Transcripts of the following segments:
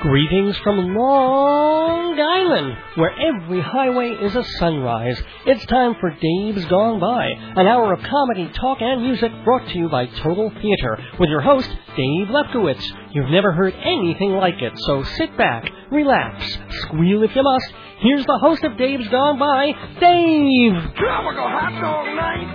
Greetings from Long Island, where every highway is a sunrise. It's time for Dave's Gone By, an hour of comedy, talk, and music brought to you by Total Theater, with your host, Dave Lefkowitz. You've never heard anything like it, so sit back, relax, squeal if you must. Here's the host of Dave's Gone By, Dave! Tropical hot dog night!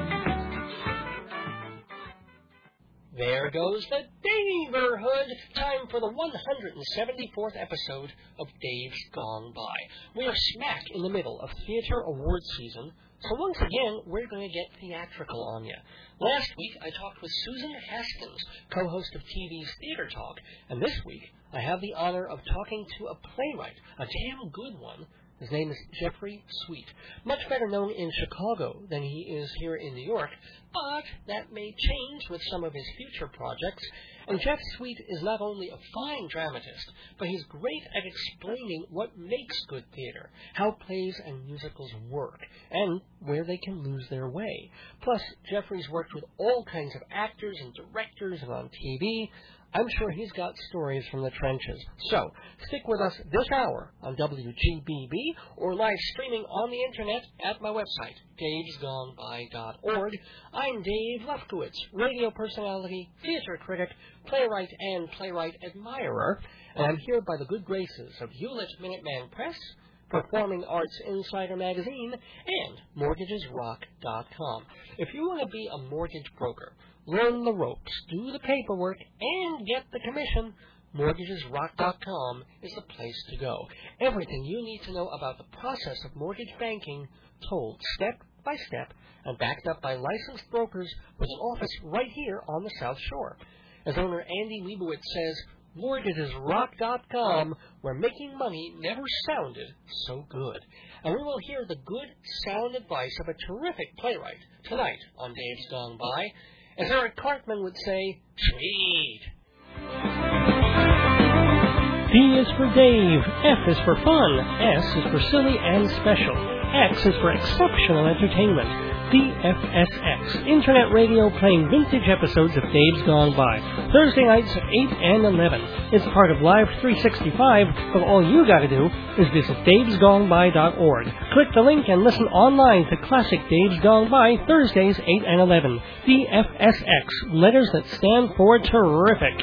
There goes the neighborhood. Time for the 174th episode of Dave's Gone By. We are smack in the middle of theater awards season, so once again, we're going to get theatrical on you. Last week, I talked with Susan Haskins, co-host of TV's Theater Talk, and this week, I have the honor of talking to a playwright, a damn good one. His name is Jeffrey Sweet, much better known in Chicago than he is here in New York, but that may change with some of his future projects. And Jeff Sweet is not only a fine dramatist, but he's great at explaining what makes good theater, how plays and musicals work, and where they can lose their way. Plus, Jeffrey's worked with all kinds of actors and directors and on TV. I'm sure he's got stories from the trenches. So, stick with us this hour on WGBB or live streaming on the internet at my website, davesgoneby.org. I'm Dave Lefkowitz, radio personality, theater critic, playwright, and playwright admirer, and I'm here by the good graces of Hewlett Minuteman Press, Performing Arts Insider Magazine, and MortgagesRock.com. If you want to be a mortgage broker, learn the ropes, do the paperwork, and get the commission, MortgagesRock.com is the place to go. Everything you need to know about the process of mortgage banking, told step by step, and backed up by licensed brokers with an office right here on the South Shore. As owner Andy Leibowitz says, MortgagesRock.com, where making money never sounded so good. And we will hear the good sound advice of a terrific playwright tonight on Dave's Gone By. As Eric Cartman would say, sweet. D is for Dave, F is for fun, S is for silly and special, X is for exceptional entertainment. DFSX, Internet radio playing vintage episodes of Dave's Gone By, Thursday nights at 8 and 11. It's part of Live 365, but all you gotta do is visit davesgoneby.org. Click the link and listen online to classic Dave's Gone By, Thursdays 8 and 11. DFSX, letters that stand for terrific.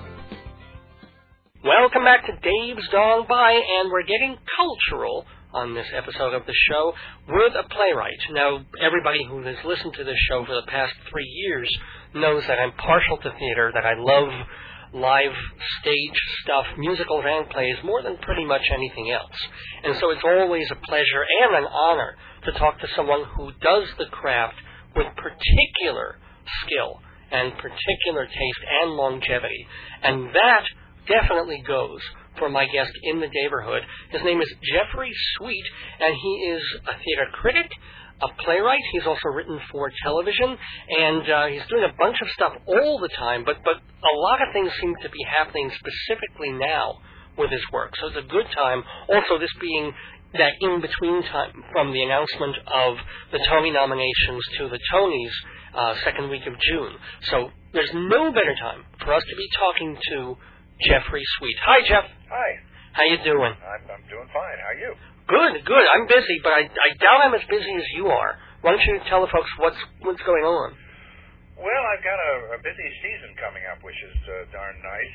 Welcome back to Dave's Gone By, and we're getting cultural on this episode of the show with a playwright. Now, everybody who has listened to this show for the past 3 years knows that I'm partial to theater, that I love live stage stuff, musicals and plays, more than pretty much anything else. And so it's always a pleasure and an honor to talk to someone who does the craft with particular skill and particular taste and longevity. And that definitely goes for my guest in the neighborhood. His name is Jeffrey Sweet, and he is a theater critic, a playwright. He's also written for television, and he's doing a bunch of stuff all the time, but a lot of things seem to be happening specifically now with his work. So it's a good time. Also, this being that in-between time from the announcement of the Tony nominations to the Tonys second week of June. So there's no better time for us to be talking to Jeffrey Sweet. Hi, Jeff. Hi. How you doing? I'm doing fine. How are you? Good. I'm busy, but I doubt I'm as busy as you are. Why don't you tell the folks what's going on? Well, I've got a busy season coming up, which is darn nice.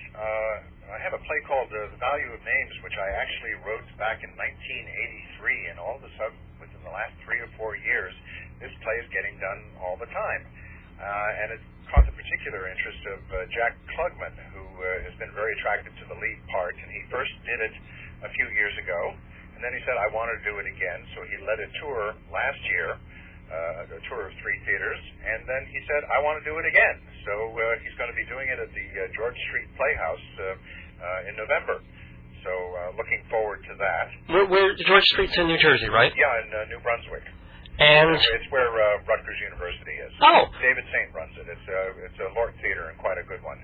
I have a play called The Value of Names, which I actually wrote back in 1983, and all of a sudden, within the last 3 or 4 years, this play is getting done all the time. And it caught the particular interest of Jack Klugman, who has been very attracted to the lead part, and he first did it a few years ago, and then he said, I want to do it again, so he led a tour last year, a tour of 3 theaters, and then he said, I want to do it again, so he's going to be doing it at the George Street Playhouse in November, so looking forward to that. Where George Street's in New Jersey, right? Yeah, in New Brunswick. And it's where Rutgers University is. Oh. David Saint runs it. It's a Lort Theater and quite a good one.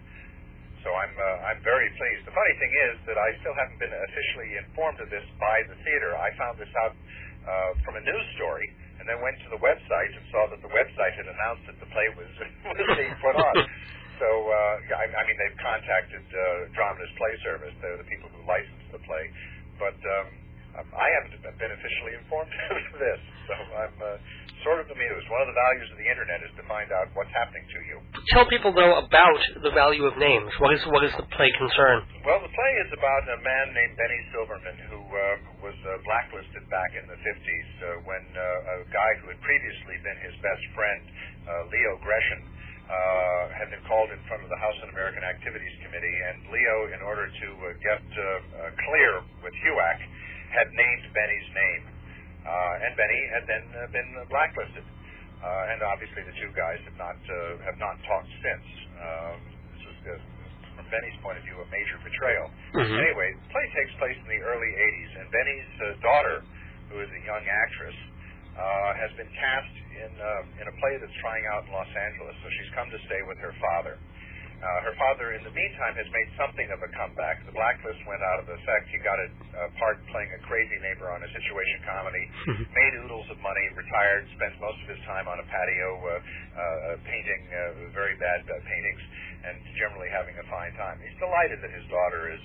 So I'm very pleased. The funny thing is that I still haven't been officially informed of this by the theater. I found this out from a news story, and then went to the website and saw that the website had announced that the play was being put on. So, I mean, they've contacted Dramatists Play Service, the people who license the play, but I haven't been officially informed of this, so I'm sort of amused. One of the values of the Internet is to find out what's happening to you. Tell people, though, about the value of names. What is the play concern? Well, the play is about a man named Benny Silverman who was blacklisted back in the 50s when a guy who had previously been his best friend, Leo Gresham, had been called in front of the House Un-American Activities Committee, and Leo, in order to get clear with HUAC, had named Benny's name, and Benny had then been blacklisted, and obviously the two guys have not talked since. This was, from Benny's point of view, a major betrayal. Mm-hmm. Anyway, the play takes place in the early 80s, and Benny's daughter, who is a young actress, has been cast in a play that's trying out in Los Angeles, so she's come to stay with her father. Her father, in the meantime, has made something of a comeback. The blacklist went out of effect. He got a part playing a crazy neighbor on a situation comedy, made oodles of money, retired, spends most of his time on a patio painting very bad paintings, and generally having a fine time. He's delighted that his daughter's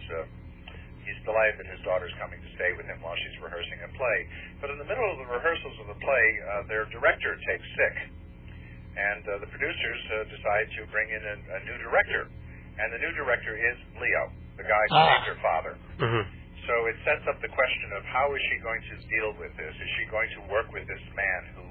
coming to stay with him while she's rehearsing a play. But in the middle of the rehearsals of the play, their director takes sick. And the producers decide to bring in a new director. And the new director is Leo, the guy who named her father. Mm-hmm. So it sets up the question of how is she going to deal with this? Is she going to work with this man who,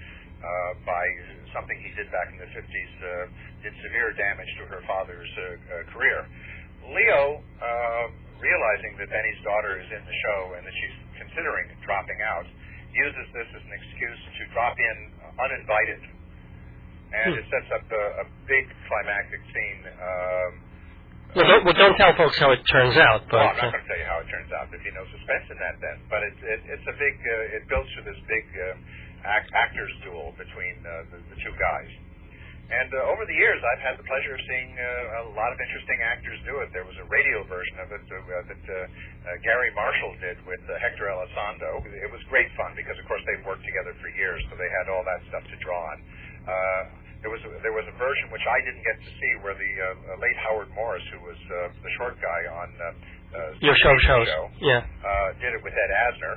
by something he did back in the 50s, did severe damage to her father's career? Leo, realizing that Benny's daughter is in the show and that she's considering dropping out, uses this as an excuse to drop in uninvited. And it sets up a big climactic scene. Well, don't tell folks how it turns out. But I'm not going to tell you how it turns out. There'd be no suspense in that then. But it's a big. It builds to this big actors duel between the two guys. And over the years, I've had the pleasure of seeing a lot of interesting actors do it. There was a radio version of it that Gary Marshall did with Hector Elizondo. It was great fun because, of course, they've worked together for years, so they had all that stuff to draw on. There was a version which I didn't get to see where the late Howard Morris, who was the short guy on your shows, did it with Ed Asner.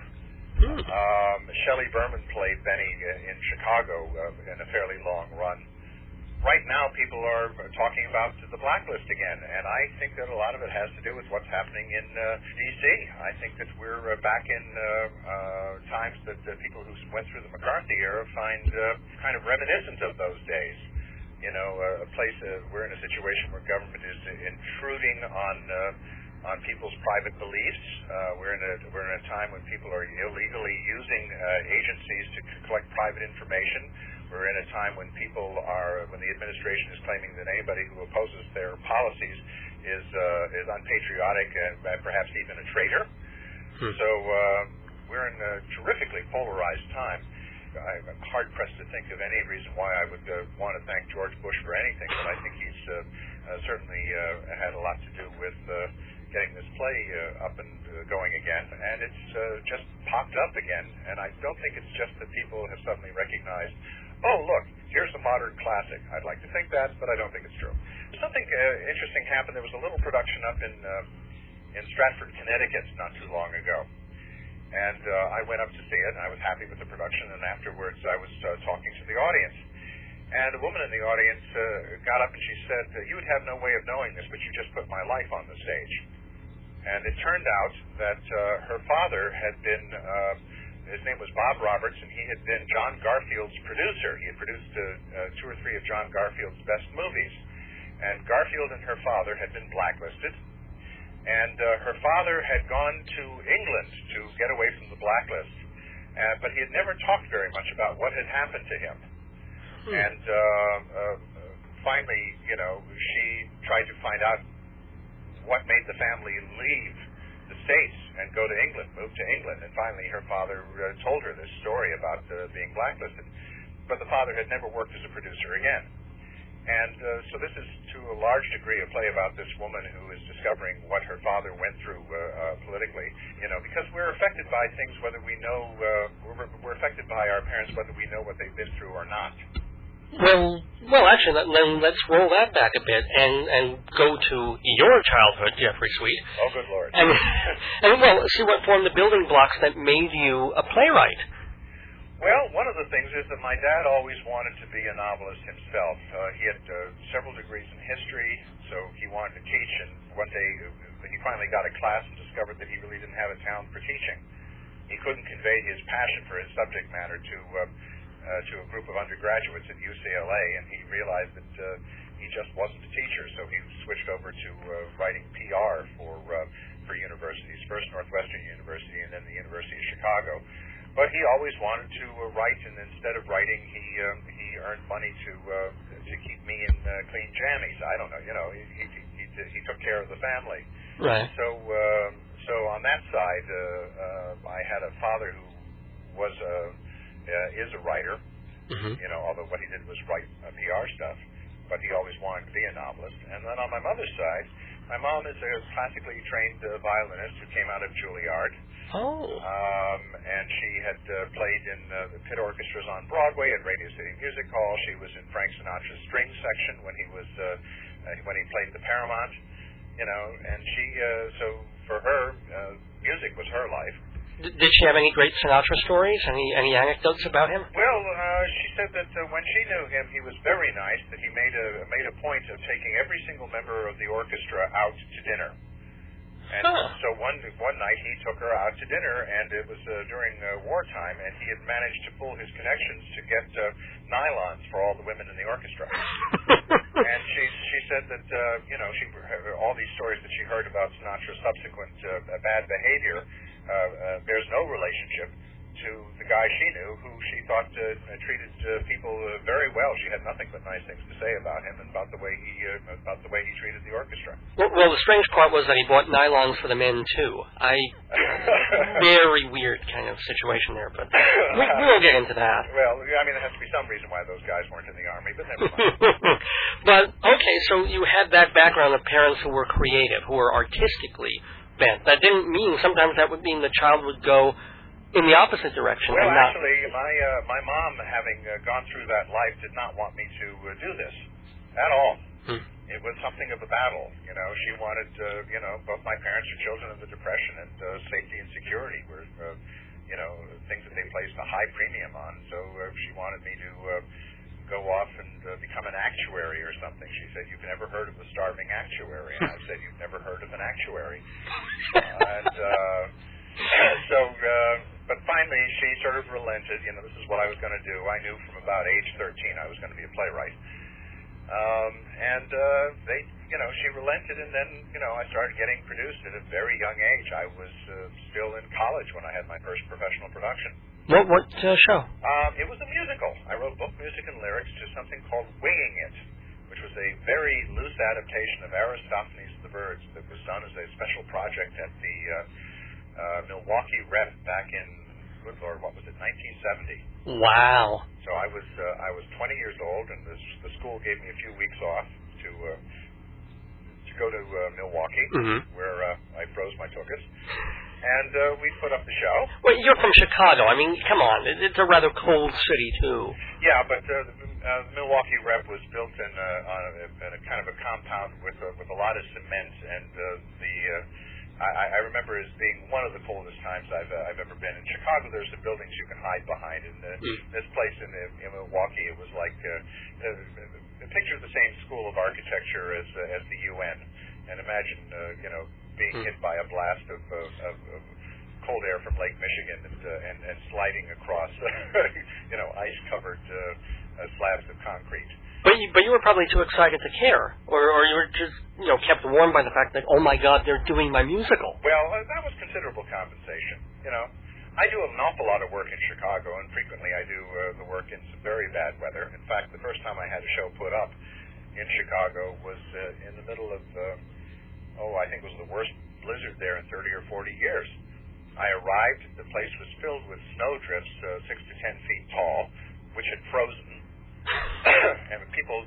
Shelley Berman played Benny in Chicago in a fairly long run. Right now, people are talking about the blacklist again, and I think that a lot of it has to do with what's happening in D.C. I think that we're back in times that people who went through the McCarthy era find kind of reminiscent of those days. You know, a place we're in a situation where government is intruding on people's private beliefs. We're in a time when people are illegally using agencies to collect private information. We're in a time when when the administration is claiming that anybody who opposes their policies is unpatriotic and perhaps even a traitor. So we're in a terrifically polarized time. I'm hard-pressed to think of any reason why I would want to thank George Bush for anything, but I think he's certainly had a lot to do with getting this play up and going again, and it's just popped up again, and I don't think it's just that people have suddenly recognized, oh, look, here's a modern classic. I'd like to think that, but I don't think it's true. Something interesting happened. There was a little production up in Stratford, Connecticut not too long ago, and I went up to see it, and I was happy with the production, and afterwards I was talking to the audience. And a woman in the audience got up and she said, you would have no way of knowing this, but you just put my life on the stage. And it turned out that her father had been, his name was Bob Roberts, and he had been John Garfield's producer. He had produced 2 or 3 of John Garfield's best movies. And Garfield and her father had been blacklisted. And her father had gone to England to get away from the blacklist. But he had never talked very much about what had happened to him. And finally, you know, she tried to find out what made the family leave the States and go to England, move to England. And finally, her father told her this story about being blacklisted. But the father had never worked as a producer again. And so this is, to a large degree, a play about this woman who is discovering what her father went through politically. You know, because we're affected by things whether we know, we're affected by our parents whether we know what they've been through or not. Well, actually, then let's roll that back a bit and go to your childhood, Jeffrey Sweet. Oh, good Lord. And see what formed the building blocks that made you a playwright. Well, one of the things is that my dad always wanted to be a novelist himself. He had several degrees in history, so he wanted to teach, and one day he finally got a class and discovered that he really didn't have a talent for teaching. He couldn't convey his passion for his subject matter to a group of undergraduates at UCLA, and he realized that he just wasn't a teacher, so he switched over to writing PR for universities, first Northwestern University and then the University of Chicago. But he always wanted to write, and instead of writing, he earned money to keep me in clean jammies. I don't know, he took care of the family. Right. So on that side, I had a father who is a writer. Mm-hmm. Although what he did was write PR stuff, but he always wanted to be a novelist. And then on my mother's side, my mom is a classically trained violinist who came out of Juilliard. Oh. And she had played in the pit orchestras on Broadway at Radio City Music Hall. She was in Frank Sinatra's string section when he played the Paramount. And she so for her, music was her life. Did she have any great Sinatra stories? Any anecdotes about him? Well, she said that when she knew him, he was very nice. That he made a point of taking every single member of the orchestra out to dinner. And so one night he took her out to dinner, and it was during wartime, and he had managed to pull his connections to get nylons for all the women in the orchestra. And she said that all these stories that she heard about Sinatra's subsequent bad behavior bears no relationship to the guy she knew, who she thought treated people very well. She had nothing but nice things to say about him and about the way he treated the orchestra. Well, the strange part was that he bought nylons for the men too. Very weird kind of situation there, but we won't get into that. Well, I mean, there has to be some reason why those guys weren't in the army, but never mind. But okay, so you had that background of parents who were creative, who were artistically bent. That didn't mean sometimes that would mean the child would go in the opposite direction. Well, actually, my mom, having gone through that life, did not want me to do this at all. It was something of a battle. She wanted, both my parents are children of the Depression, and safety and security were, things that they placed a high premium on. So she wanted me to go off and become an actuary or something. She said, "You've never heard of the starving actuary?" And I said, "You've never heard of an actuary?" But finally, she sort of relented. This is what I was going to do. I knew from about age 13 I was going to be a playwright. She relented, and then, I started getting produced at a very young age. I was still in college when I had my first professional production. What show? It was a musical. I wrote book music and lyrics to something called Winging It, which was a very loose adaptation of Aristophanes' The Birds that was done as a special project at the Milwaukee Rep back in, good Lord, what was it, 1970. Wow. So I was 20 years old, and the school gave me a few weeks off to go to Milwaukee, where I froze my tuchus, and we put up the show. Well, you're from Chicago. I mean, come on, it's a rather cold city too. Yeah, but the Milwaukee Rep was built in a kind of a compound with a lot of cement, and I remember as being one of the coldest times I've ever been. In Chicago, there's some buildings you can hide behind. In this place in Milwaukee, it was like picture the same school of architecture as the UN, and imagine being hit by a blast of cold air from Lake Michigan and sliding across ice-covered slabs of concrete. But you were probably too excited to care, or you were just kept warm by the fact that, oh my God, they're doing my musical. Well, that was considerable compensation. I do an awful lot of work in Chicago, and frequently I do the work in some very bad weather. In fact, the first time I had a show put up in Chicago was in the middle of I think it was the worst blizzard there in 30 or 40 years. I arrived, the place was filled with snowdrifts 6 to 10 feet tall, which had frozen. And people...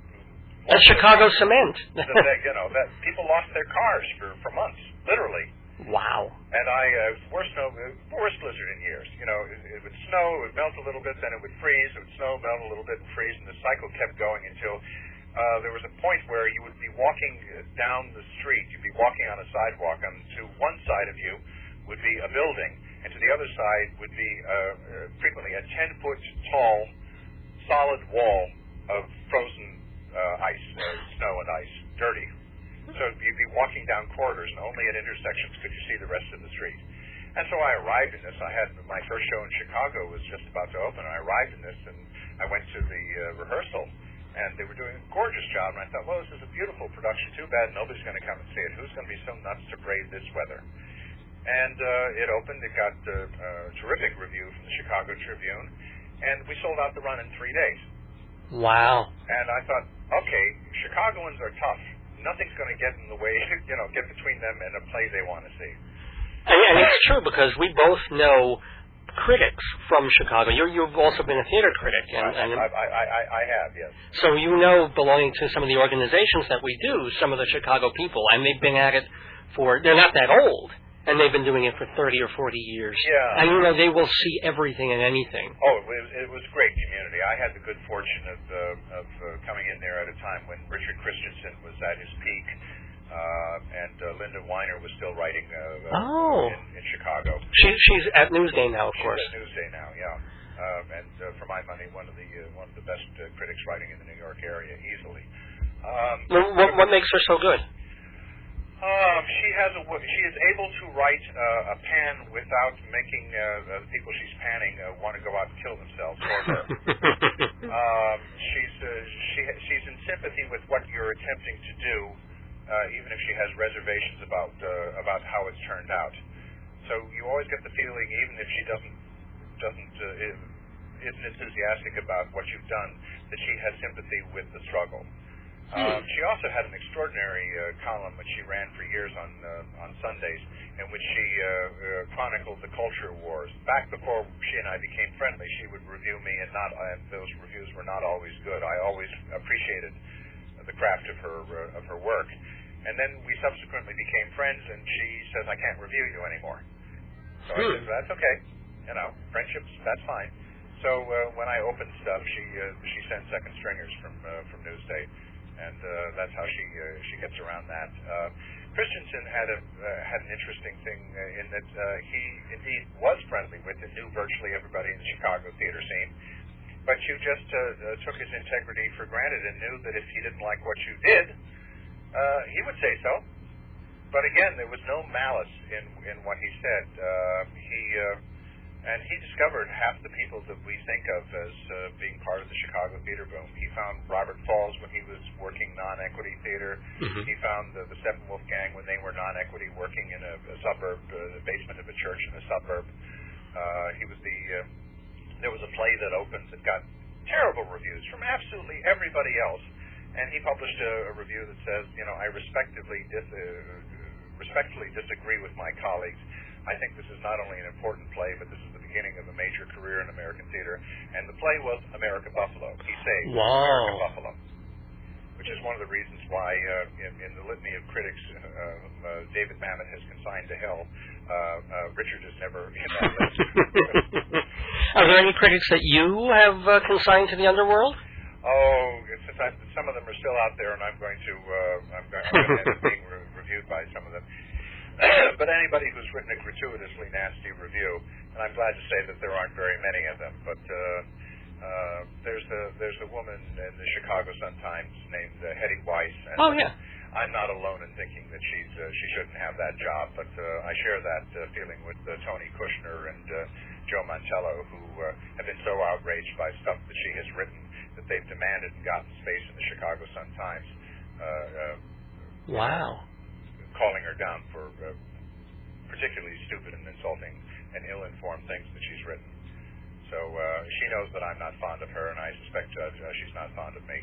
That's Chicago cement. That people lost their cars for months, literally. Wow. And worst blizzard in years. You know, it would snow, it would melt a little bit, then it would freeze, it would snow, melt a little bit, and freeze, and the cycle kept going until there was a point where you would be walking down the street, you'd be walking on a sidewalk, and to one side of you would be a building, and to the other side would be frequently a 10-foot tall, solid wall of frozen ice, snow and ice, dirty. So you'd be walking down corridors, and only at intersections could you see the rest of the street. And so I arrived in this. I had my first show in Chicago was just about to open. I arrived in this, and I went to the rehearsal, and they were doing a gorgeous job. And I thought, well, this is a beautiful production. Too bad nobody's going to come and see it. Who's going to be so nuts to brave this weather? And it opened. It got a terrific review from the Chicago Tribune, and we sold out the run in 3 days. Wow. And I thought, okay, Chicagoans are tough. Nothing's going to get in the way, get between them and a play they want to see. And it's true, because we both know critics from Chicago. You've also been a theater critic. I have, yes. So you know, belonging to some of the organizations that we do, some of the Chicago people, and they've been at it they're not that old, and they've been doing it for 30 or 40 years. Yeah. And, they will see everything and anything. Oh, it was a great community. I had the good fortune of coming in there at a time when Richard Christensen was at his peak, and Linda Weiner was still writing in Chicago. She's at Newsday now, of course. She's at Newsday now, yeah. And for my money, one of the best critics writing in the New York area, easily. What makes her so good? She is able to write a pan without making the people she's panning want to go out and kill themselves for her. She's in sympathy with what you're attempting to do, even if she has reservations about how it's turned out. So you always get the feeling, even if she isn't enthusiastic about what you've done, that she has sympathy with the struggle. She also had an extraordinary column which she ran for years on Sundays, in which she chronicled the culture wars. Back before she and I became friendly, she would review me, and those reviews were not always good. I always appreciated the craft of her work. And then we subsequently became friends, and she says, I can't review you anymore. So I said, that's okay. Friendships, that's fine. So when I open stuff, she sends second stringers from Newsday. And that's how she gets around that. Christensen had an interesting thing in that he indeed was friendly with and knew virtually everybody in the Chicago theater scene, but you just took his integrity for granted and knew that if he didn't like what you did, he would say so. But again, there was no malice in what he said. And he discovered half the people that we think of as being part of the Chicago theater boom. He found Robert Falls when he was working non-equity theater. Mm-hmm. He found the Steppenwolf Gang when they were non-equity, working in a suburb, the basement of a church in a suburb. There was a play that opened that got terrible reviews from absolutely everybody else. And he published a review that says, I respectfully disagree with my colleagues. I think this is not only an important play, but this is the beginning of a major career in American theater. And the play was American Buffalo. He saved American Buffalo, which is one of the reasons why in the litany of critics David Mamet has consigned to hell, Richard is never in that list. Are there any critics that you have consigned to the underworld? Oh, since some of them are still out there, and I'm going to end up being reviewed by some of them. But anybody who's written a gratuitously nasty review, and I'm glad to say that there aren't very many of them, but there's a woman in the Chicago Sun-Times named Hetty Weiss. And I'm not alone in thinking that she shouldn't have that job, but I share that feeling with Tony Kushner and Joe Mantello, who have been so outraged by stuff that she has written that they've demanded and gotten space in the Chicago Sun-Times. Wow. Calling her down for particularly stupid and insulting and ill-informed things that she's written. So she knows that I'm not fond of her, and I suspect she's not fond of me.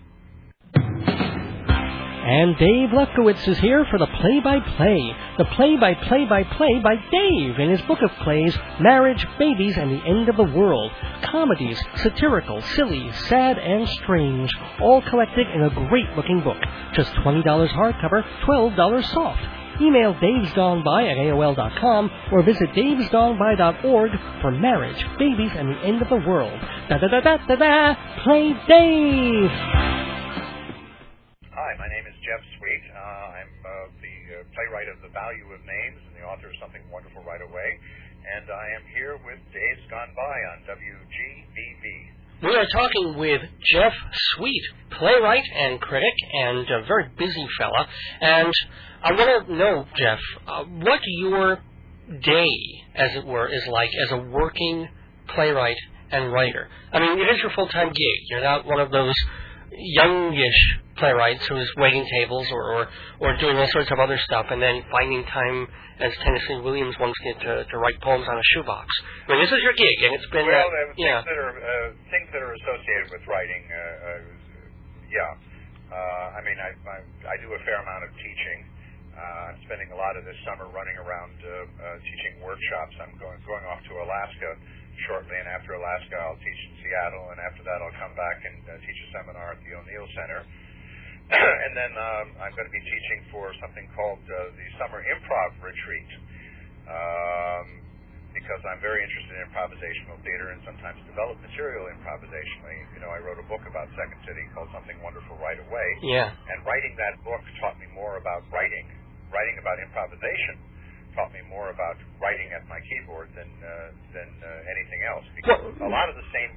And Dave Lefkowitz is here for the play-by-play. The play-by-play-by-play by Dave in his book of plays, Marriage, Babies, and the End of the World. Comedies, satirical, silly, sad, and strange, all collected in a great-looking book. Just $20 hardcover, $12 soft. Email davesgoneby@aol.com or visit davesgoneby.org for marriage, babies, and the end of the world. Da-da-da-da-da-da! Play Dave! Hi, my name is Jeff Sweet. I'm the playwright of The Value of Names and the author of Something Wonderful Right Away. And I am here with Dave's Gone By on WGBB. We are talking with Jeff Sweet, playwright and critic, and a very busy fella. And I want to know, Jeff, what your day, as it were, is like as a working playwright and writer. I mean, it is your full-time gig. You're not one of those youngish playwrights who's waiting tables or doing all sorts of other stuff and then finding time, as Tennessee Williams once did, to write poems on a shoebox. I mean, this is your gig, and it's been... Well, things that are associated with writing, I mean, I do a fair amount of teaching. I'm spending a lot of this summer running around teaching workshops. I'm going off to Alaska shortly, and after Alaska I'll teach in Seattle, and after that I'll come back and teach a seminar at the O'Neill Center. And then I'm going to be teaching for something called the Summer Improv Retreat, because I'm very interested in improvisational theater and sometimes develop material improvisationally. You know, I wrote a book about Second City called Something Wonderful Right Away. Yeah. And writing that book taught me more about writing. Writing about improvisation taught me more about writing at my keyboard than anything else, because a lot of the same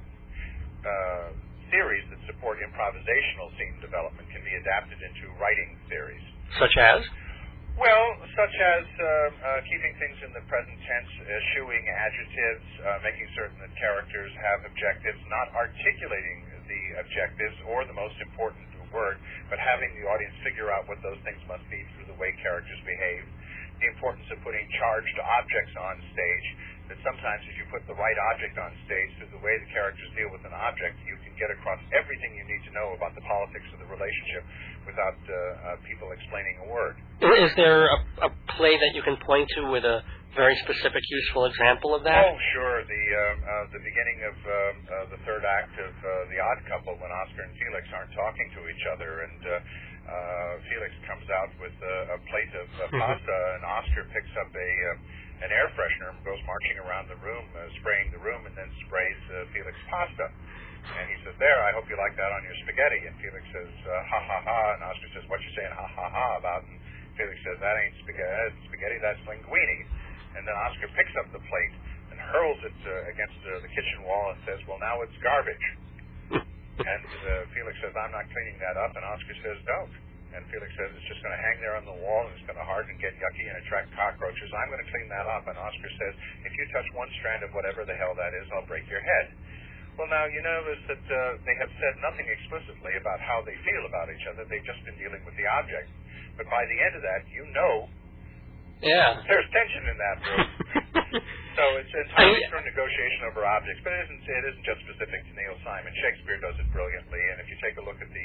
theories that support improvisational scene development can be adapted into writing theories. Such as? Well, such as keeping things in the present tense, eschewing adjectives, making certain that characters have objectives, not articulating the objectives or the most important word, but having the audience figure out what those things must be through the way characters behave. The importance of putting charged objects on stage, that sometimes if you put the right object on stage through the way the characters deal with an object, you can get across everything you need to know about the politics of the relationship without people explaining a word. Is there a play that you can point to with a very specific, useful example of that? Oh, sure. The beginning of the third act of The Odd Couple, when Oscar and Felix aren't talking to each other, and Felix comes out with a plate of pasta, and Oscar picks up an air freshener and goes marching around the room, spraying the room, and then sprays Felix pasta. And he says, "There, I hope you like that on your spaghetti." And Felix says, "Ha, ha, ha." And Oscar says, "What you saying ha, ha, ha about?" And Felix says, "That ain't spaghetti, that's linguine." And then Oscar picks up the plate and hurls it against the kitchen wall and says, "Well, now it's garbage." And Felix says, "I'm not cleaning that up." And Oscar says, "Don't." And Felix says, "It's just going to hang there on the wall, and it's going to harden, get yucky, and attract cockroaches. I'm going to clean that up." And Oscar says, "If you touch one strand of whatever the hell that is, I'll break your head." Well, now, you notice that they have said nothing explicitly about how they feel about each other. They've just been dealing with the object. But by the end of that, you know there's tension in that room. So it's entirely through negotiation over objects. But it isn't just specific to Neil Simon. Shakespeare does it brilliantly. And if you take a look at the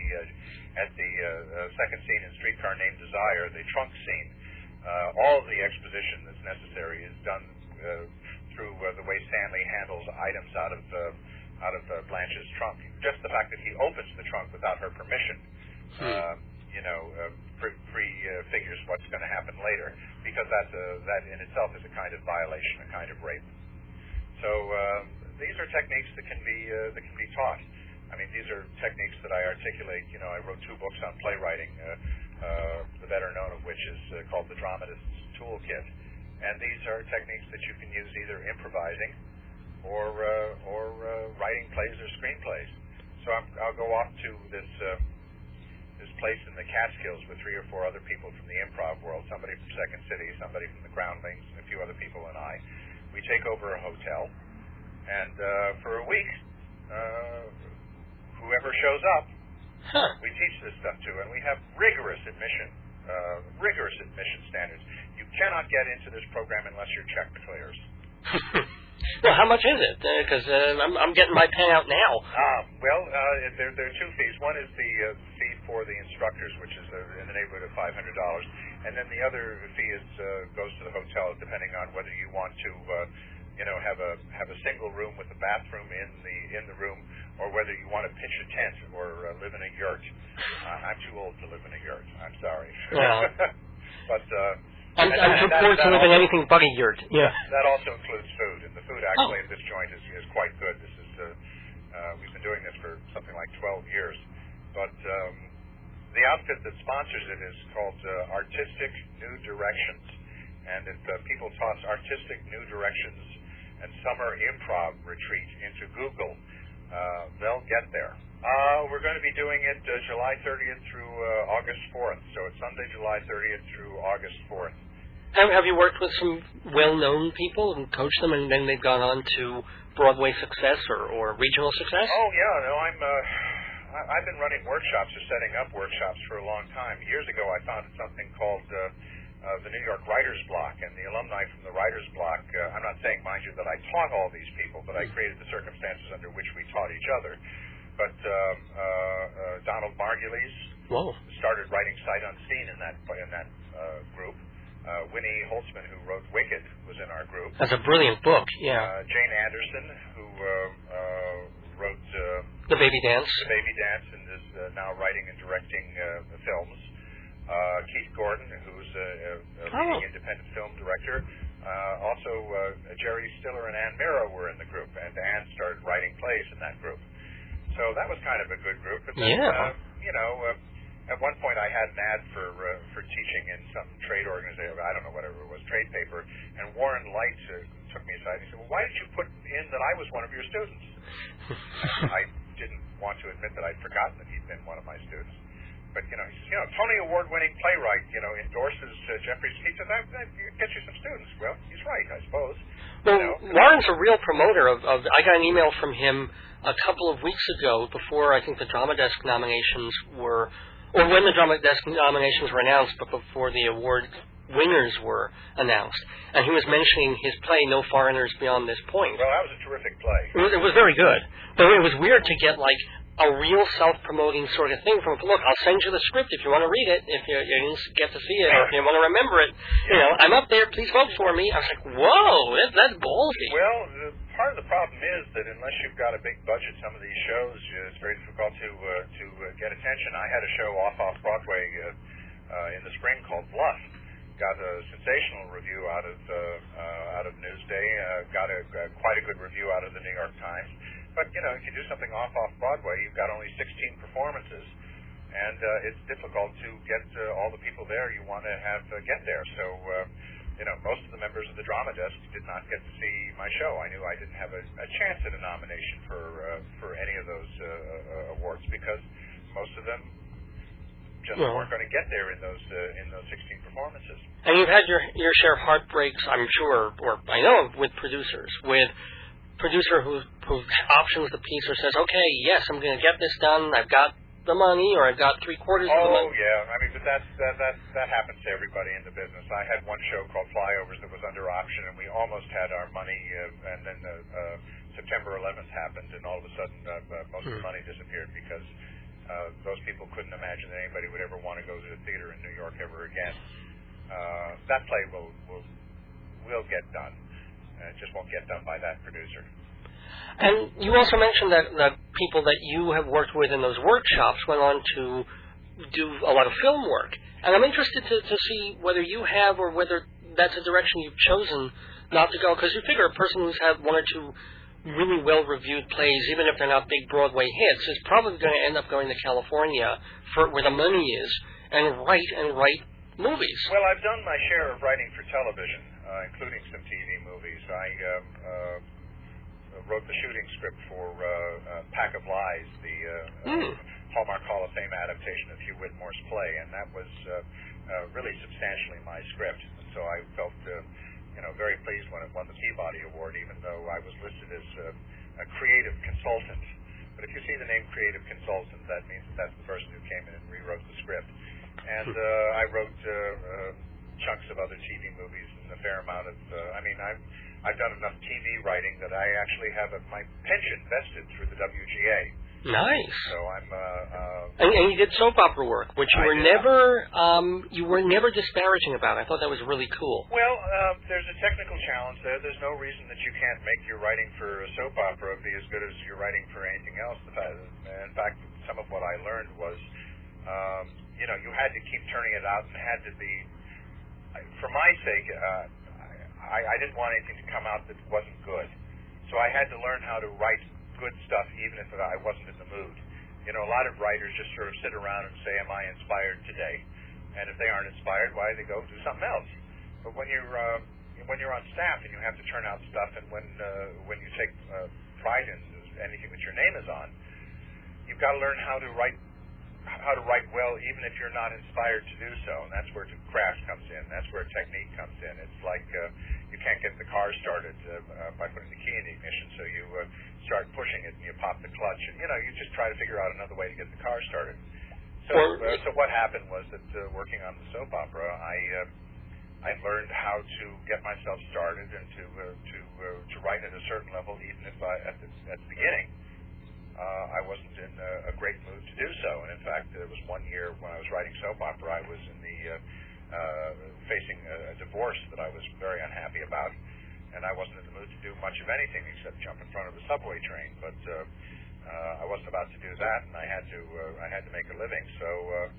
second scene in Streetcar Named Desire, the trunk scene, all of the exposition that's necessary is done through the way Stanley handles items out of Blanche's trunk. Just the fact that he opens the trunk without her permission, prefigures what's going to happen later, because that in itself is a kind of violation, a kind of rape. So these are techniques that can be taught. I mean, these are techniques that I articulate. You know, I wrote 2 books on playwriting, the better known of which is called The Dramatist's Toolkit. And these are techniques that you can use either improvising or writing plays or screenplays. So I'll go off to this place in the Catskills with 3 or 4 other people from the improv world, somebody from Second City, somebody from the Groundlings, a few other people, and I. We take over a hotel, and for a week, whoever shows up, we teach this stuff to, and we have rigorous admission standards. You cannot get into this program unless your check clears. Well, how much is it? Because I'm getting my pen out now. There are 2 fees. One is the fee for the instructors, which is in the neighborhood of $500, and then the other fee goes to the hotel, depending on whether you want to, have a single room with a bathroom in the room, or whether you want to pitch a tent or live in a yurt. I'm too old to live in a yurt. I'm sorry. Well. But I'm prepared to live in anything but a yurt. Yeah. That also includes food, and the food actually at this joint is quite good. This is we've been doing this for something like 12 years, but the outfit that sponsors it is called Artistic New Directions, and if people toss Artistic New Directions and Summer Improv Retreat into Google, they'll get there. We're going to be doing it July 30th through August 4th, so it's Sunday, July 30th through August 4th. Have you worked with some well-known people and coached them, and then they've gone on to Broadway success or regional success? Oh yeah, no, I've been running workshops or setting up workshops for a long time. Years ago, I founded something called the New York Writers Block, and the alumni from the Writers Block. I'm not saying, mind you, that I taught all these people, but I created the circumstances under which we taught each other. But Donald Margulies started writing Sight Unseen in that group. Winnie Holtzman, who wrote Wicked, was in our group. That's a brilliant book, yeah. Jane Anderson, who wrote The Baby Dance. The Baby Dance, and is now writing and directing films. Keith Gordon, who's a leading independent film director. Also, Jerry Stiller and Ann Miro were in the group, and Ann started writing plays in that group. So that was kind of a good group. And then, at one point I had an ad for teaching in some trade organization, I don't know, whatever it was, trade paper, and Warren Light took me aside and he said, well, why did you put in that I was one of your students? I didn't want to admit that I'd forgotten that he'd been one of my students. But, he says, Tony Award-winning playwright, endorses Jeffrey's. He said, that gets you some students. Well, he's right, I suppose. Well, Warren's a real promoter of I got an email from him a couple of weeks ago before I think the Drama Desk nominations were, or when the Drama Desk nominations were announced, but before the award winners were announced. And he was mentioning his play, No Foreigners Beyond This Point. Well, that was a terrific play. It was very good. But it was weird to get, like, a real self-promoting sort of thing from him. Look, I'll send you the script if you want to read it, if you didn't get to see it, or if you want to remember it. I'm up there, please vote for me. I was like, whoa, that's ballsy. Well, part of the problem is that unless you've got a big budget, some of these shows, it's very difficult to get attention. I had a show off Broadway in the spring called Bluff. Got a sensational review out of Newsday. Got quite a good review out of the New York Times. But, if you do something off Broadway, you've got only 16 performances, and it's difficult to get all the people there you want to have get there. So, most of the members of the Drama Desk did not get to see my show. I knew I didn't have a chance at a nomination for any of those awards because most of them just weren't going to get there in those 16 performances. And you've had your share of heartbreaks, I'm sure, or I know, with producers, with producer who options the piece or says, okay, yes, I'm going to get this done, I've got the money, or I've got 3/4 of the money. Oh, yeah. I mean, but that happens to everybody in the business. I had one show called Flyovers that was under option, and we almost had our money, and then September 11th happened, and all of a sudden most of the money disappeared because those people couldn't imagine that anybody would ever want to go to the theater in New York ever again. That play will get done. It just won't get done by that producer. And you also mentioned that people that you have worked with in those workshops went on to do a lot of film work. And I'm interested to see whether you have or whether that's a direction you've chosen not to go. Because you figure a person who's had one or two really well-reviewed plays, even if they're not big Broadway hits, is probably going to end up going to California where the money is and write movies. Well, I've done my share of writing for television, including some TV movies. I wrote the shooting script for Pack of Lies, the Hallmark Hall of Fame adaptation of Hugh Whitmore's play, and that was really substantially my script. And so I felt very pleased when it won the Peabody Award, even though I was listed as a creative consultant. But if you see the name creative consultant, that means that's the person who came in and rewrote the script. And I wrote chunks of other TV movies and a fair amount of, I've done enough TV writing that I actually have my pension vested through the WGA. Nice. So I'm. And you did soap opera work, which you were never disparaging about. I thought that was really cool. Well, there's a technical challenge there. There's no reason that you can't make your writing for a soap opera be as good as your writing for anything else. In fact, some of what I learned was, you had to keep turning it out and had to be for my sake, I didn't want anything to come out that wasn't good. So I had to learn how to write good stuff even if I wasn't in the mood. You know, a lot of writers just sort of sit around and say, am I inspired today? And if they aren't inspired, why do they go do something else? But when you're on staff and you have to turn out stuff, and when you take pride in anything that your name is on, you've got to learn how to write well, even if you're not inspired to do so. And that's where craft comes in. That's where technique comes in. It's like you can't get the car started by putting the key in the ignition, so you start pushing it and you pop the clutch, and you just try to figure out another way to get the car started. So what happened was that working on the soap opera, I learned how to get myself started and to write at a certain level, even if at the beginning I wasn't in a great mood to do so. And in fact, there was one year when I was writing soap opera, I was in the facing a divorce that I was very unhappy about, and I wasn't in the mood to do much of anything except jump in front of a subway train. But I wasn't about to do that, and I had to make a living. So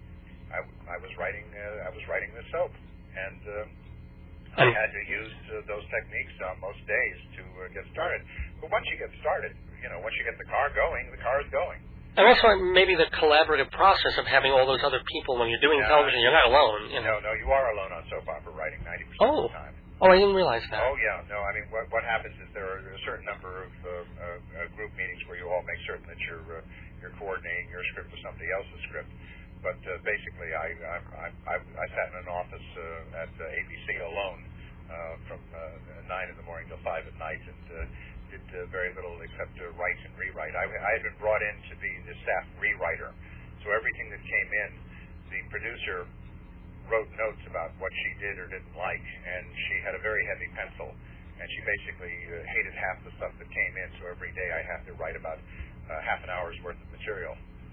I was writing this soap, and I had to use those techniques on most days to get started. But once you get started, once you get the car going, the car is going. And also maybe the collaborative process of having all those other people when you're doing television, you're not alone. No, you are alone on soap opera writing 90% of the time. Oh, I didn't realize that. Oh, yeah. No, I mean, what happens is there are a certain number of group meetings where you all make certain that you're coordinating your script with somebody else's script. But basically, I sat in an office at ABC alone from 9 in the morning till 5 at night, and did very little except write and rewrite. I had been brought in to be the staff rewriter, so everything that came in, the producer wrote notes about what she did or didn't like, and she had a very heavy pencil, and she basically hated half the stuff that came in, so every day I have to write about half an hour's worth of material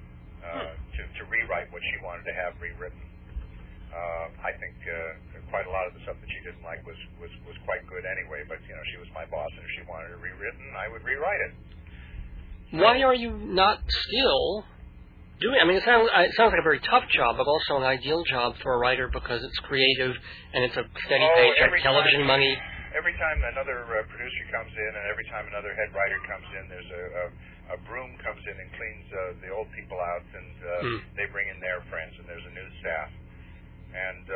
to rewrite what she wanted to have rewritten. I think quite a lot of the stuff that she didn't like was quite good anyway, but she was my boss, and if she wanted it rewritten, I would rewrite it. Why are you not still doing? I mean, it sounds like a very tough job, but also an ideal job for a writer because it's creative and it's a steady paycheck, television money. Every time another producer comes in, and every time another head writer comes in, there's a broom comes in and cleans the old people out, and they bring in their friends, and there's a new staff. And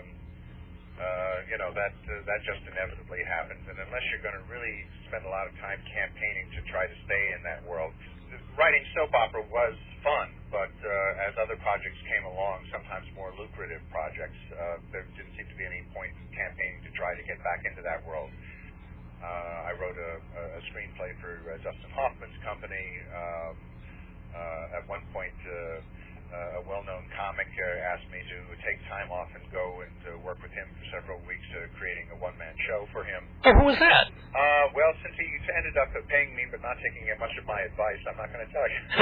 that just inevitably happens. And unless you're going to really spend a lot of time campaigning to try to stay in that world, writing soap opera was fun. But as other projects came along, sometimes more lucrative projects, there didn't seem to be any point in campaigning to try to get back into that world. I wrote a screenplay for Dustin Hoffman's company. At one point, a well-known comic asked me to take time off and go and work with him for several weeks creating a one-man show for him. Oh, who was that? Well, since he ended up paying me but not taking much of my advice, I'm not going to tell you.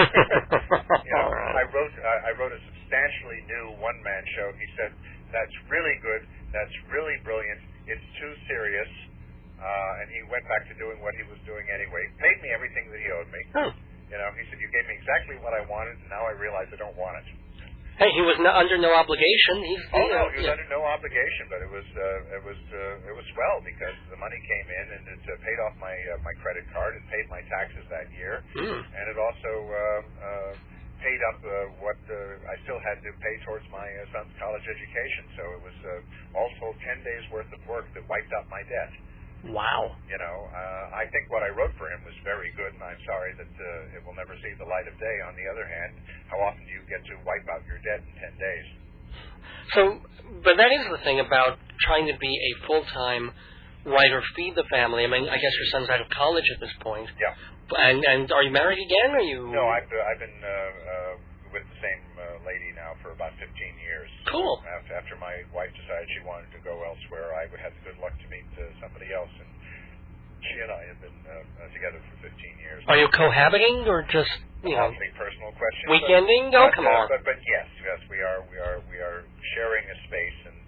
I wrote a substantially new one-man show. He said, that's really good, that's really brilliant, it's too serious, and he went back to doing what he was doing anyway. Paid me everything that he owed me. Oh. He said, you gave me exactly what I wanted, and now I realize I don't want it. Hey, he was under no obligation. He was under no obligation, but it was swell because the money came in and it paid off my credit card, it paid my taxes that year, and it also paid up what I still had to pay towards my son's college education. So it was all told 10 days worth of work that wiped out my debt. Wow. I think what I wrote for him was very good, and I'm sorry that it will never see the light of day. On the other hand, how often do you get to wipe out your debt in 10 days? So, but that is the thing about trying to be a full-time writer, feed the family. I mean, I guess your son's out of college at this point. Yeah. And are you married again, or you? No, I've been with the same lady now for about 15 years. Cool. After my wife decided she wanted to go elsewhere, I had the good luck to meet somebody else, and she and I have been together for 15 years. Are you cohabiting, or just awfully personal question? Weekending? Come on. But yes, we are sharing a space, and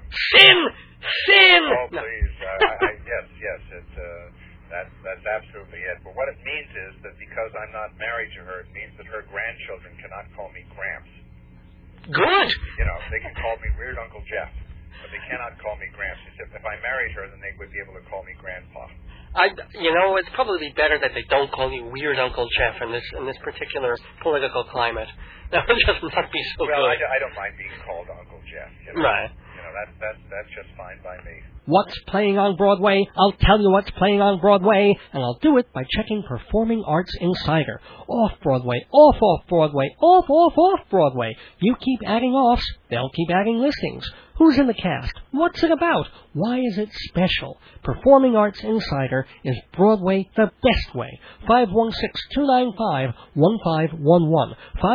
sin. Oh please, yes, it's that's absolutely it. But what it means is that because I'm not married to her, it means that her grandchildren cannot call me Gramps. Good. They can call me Weird Uncle Jeff. But they cannot call me Gramps. He said if I married her, then they would be able to call me Grandpa. It's probably better that they don't call you Weird Uncle Jeff in this particular political climate. That would just not be so good. I don't mind being called Uncle Jeff. Right. That's just fine by me. What's playing on Broadway? I'll tell you what's playing on Broadway, and I'll do it by checking Performing Arts Insider. Off-Broadway, off-Broadway, off-Broadway. You keep adding offs, they'll keep adding listings. Who's in the cast? What's it about? Why is it special? Performing Arts Insider is Broadway the best way. 516-295-1511.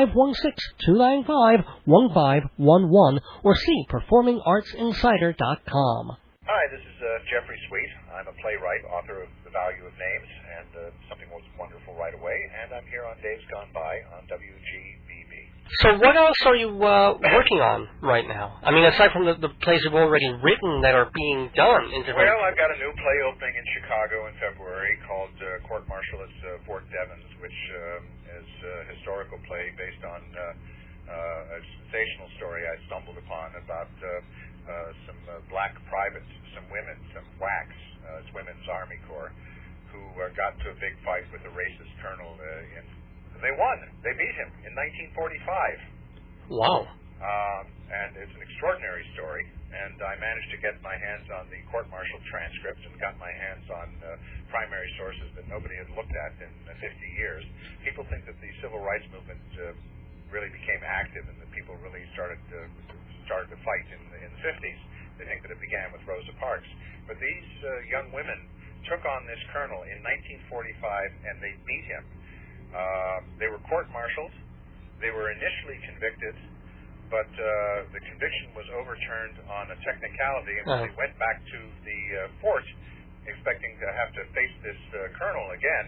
516-295-1511. Or see performingartsinsider.com. Hi, this is Jeffrey Sweet. I'm a playwright, author of The Value of Names, and Something Was Wonderful Right Away, and I'm here on Dave's Gone By on WGBB. So what else are you working on right now? I mean, aside from the plays you've already written that are being done in different... Well, I've got a new play opening in Chicago in February called Court Martial at Fort Devens, which is a historical play based on a sensational story I stumbled upon about some black privates, some women, some WACs, it's Women's Army Corps, who got into a big fight with a racist colonel they won. They beat him in 1945. Wow. And it's an extraordinary story. And I managed to get my hands on the court-martial transcript and got my hands on primary sources that nobody had looked at in 50 years. People think that the civil rights movement really became active and that people really started to fight in the 50s. They think that it began with Rosa Parks. But these young women took on this colonel in 1945 and they beat him. They were court-martialed. They were initially convicted, but the conviction was overturned on a technicality, and when they went back to the fort, expecting to have to face this colonel again,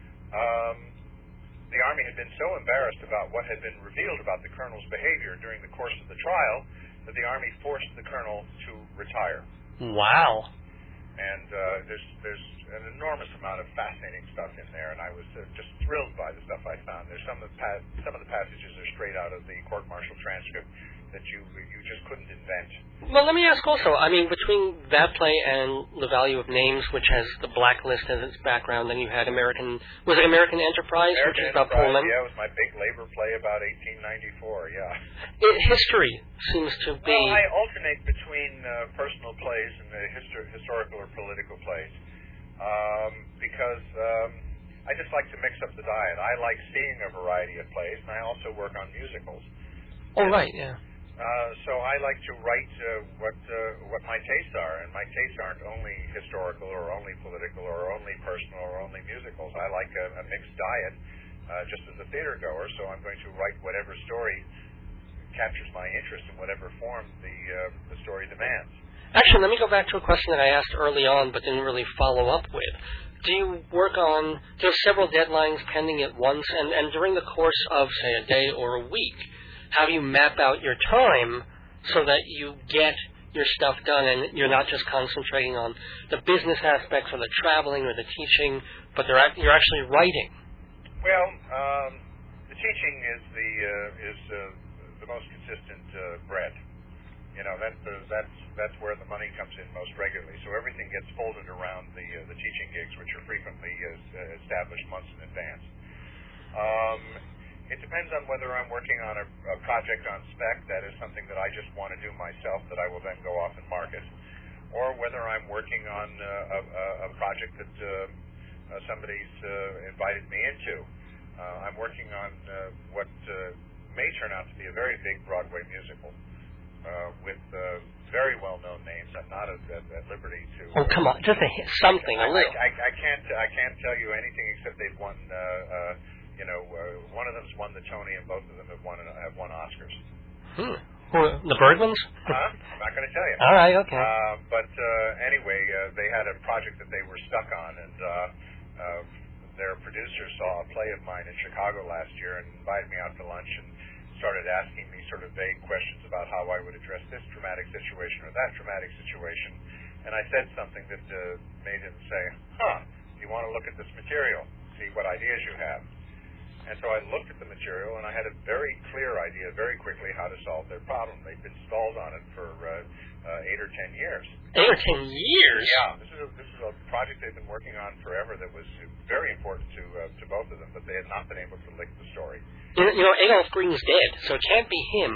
the Army had been so embarrassed about what had been revealed about the colonel's behavior during the course of the trial that the Army forced the colonel to retire. Wow. And there's an enormous amount of fascinating stuff in there, and I was just thrilled by the stuff I found. There's some of the passages are straight out of the court-martial transcript that you just couldn't invent. Well, let me ask also, I mean, between that play and The Value of Names, which has the Blacklist as its background, then you had American Enterprise, which is about Pullman. Yeah, it was my big labor play about 1894, yeah. History seems to be... Well, I alternate between personal plays and historical or political plays because I just like to mix up the diet. I like seeing a variety of plays, and I also work on musicals. Oh, right, yeah. So I like to write what my tastes are, and my tastes aren't only historical or only political or only personal or only musicals. I like a mixed diet, just as a theater goer. So I'm going to write whatever story captures my interest in whatever form the story demands. Actually, let me go back to a question that I asked early on, but didn't really follow up with. Do you work on? There's several deadlines pending at once, and during the course of, say, a day or a week, how do you map out your time so that you get your stuff done and you're not just concentrating on the business aspects or the traveling or the teaching, but you're actually writing? Well, the teaching is the most consistent bread. You know, that's where the money comes in most regularly. So everything gets folded around the teaching gigs, which are frequently established months in advance. It depends on whether I'm working on a project on spec, that is something that I just want to do myself that I will then go off and market, or whether I'm working on a project that somebody's invited me into. I'm working on what may turn out to be a very big Broadway musical with very well-known names. I'm not at liberty to... Oh, come on, just something. I can't tell you anything except they've won... one of them's won the Tony, and both of them have won Oscars. The Bergmans? I'm not going to tell you. All right, okay. But anyway, they had a project that they were stuck on, and their producer saw a play of mine in Chicago last year and invited me out to lunch and started asking me sort of vague questions about how I would address this dramatic situation or that dramatic situation. And I said something that made him say, you want to look at this material, see what ideas you have. And so I looked at the material, and I had a very clear idea very quickly how to solve their problem. They've been stalled on it for 8 or 10 years. 8 or 10 years? Yeah, this is a project they've been working on forever that was very important to both of them, but they had not been able to lick the story. You know, Adolph Green's dead, so it can't be him.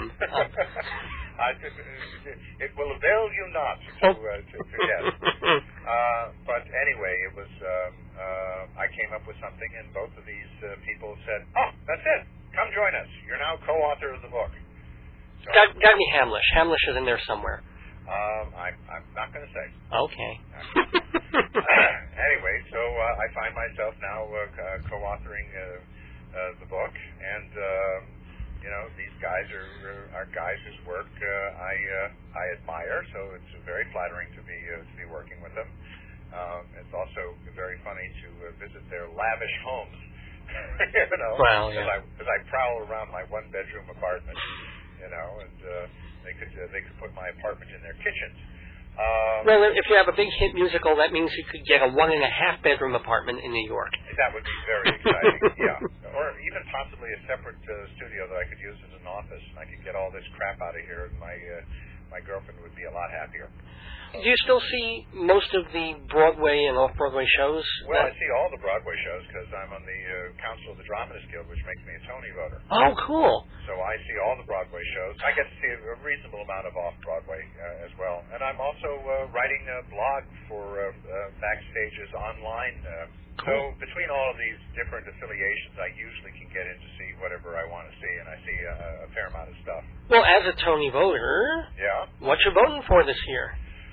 It will avail you not to guess. But anyway, it was. I came up with something, and both of these people said, "Oh, that's it. Come join us. You're now co-author of the book." So, Got to be Hamlish. Hamlish is in there somewhere. I'm not going to say. Okay. Anyway, so I find myself now co-authoring the book, and these guys are guys whose work I admire. So it's very flattering to be working with them. It's also very funny to visit their lavish homes. Well, yeah. Because I prowl around my one-bedroom apartment, and they could put my apartment in their kitchens. Well, if you have a big hit musical, that means you could get a 1.5-bedroom apartment in New York. That would be very exciting, yeah. Or even possibly a separate studio that I could use as an office. I could get all this crap out of here, and my girlfriend would be a lot happier. Do you still see most of the Broadway and off-Broadway shows? Well, I see all the Broadway shows because I'm on the Council of the Dramatists Guild, which makes me a Tony voter. Oh, cool. So I see all the Broadway shows. I get to see a reasonable amount of off-Broadway as well. And I'm also writing a blog for Backstage's online. Cool. So between all of these different affiliations, I usually can get in to see whatever I want to see, and I see a fair amount of stuff. Well, as a Tony voter, yeah, what you voting for this year?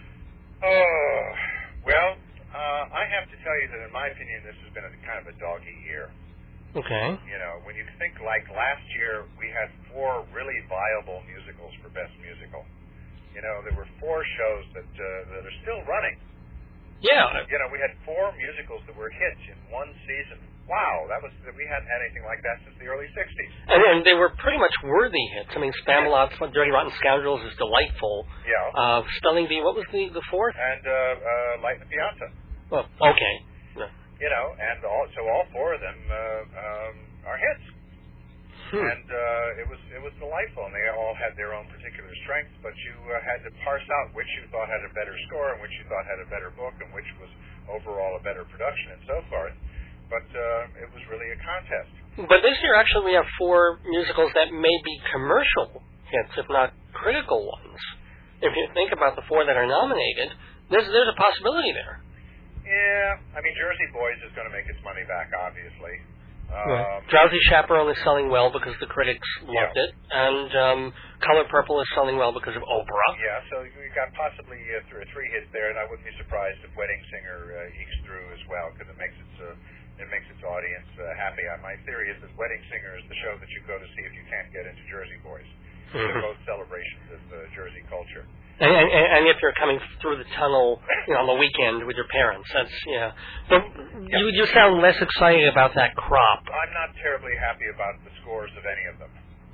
Well, I have to tell you that in my opinion, this has been kind of a doggy year. Okay. When you think like last year, we had 4 really viable musicals for Best Musical. There were 4 shows that are still running. Yeah. We had 4 musicals that were hits in one season. Wow, we hadn't had anything like that since the early 60s. And they were pretty much worthy hits. I mean, Spamalot, Dirty Rotten Scoundrels is delightful. Yeah. Spelling Bee, what was the fourth? And Light in the Piazza. Oh, okay. Yeah. And all 4 of them are hits. And it was delightful, and they all had their own particular strengths, but you had to parse out which you thought had a better score and which you thought had a better book and which was overall a better production and so forth. But it was really a contest. But this year, actually, we have 4 musicals that may be commercial hits, if not critical ones. If you think about the 4 that are nominated, there's a possibility there. Yeah, I mean, Jersey Boys is going to make its money back, obviously. Right. Drowsy Chaperone is selling well because the critics loved it, and Color Purple is selling well because of Oprah. Yeah, so you got possibly 3 hits there, and I wouldn't be surprised if Wedding Singer ekes through as well because it makes its audience happy. My theory is that Wedding Singer is the show that you go to see if you can't get into Jersey Boys. They're both celebrations of Jersey culture. And if you're coming through the tunnel, on the weekend with your parents, that's But you sound less excited about that crop. I'm not terribly happy about the scores of any of them.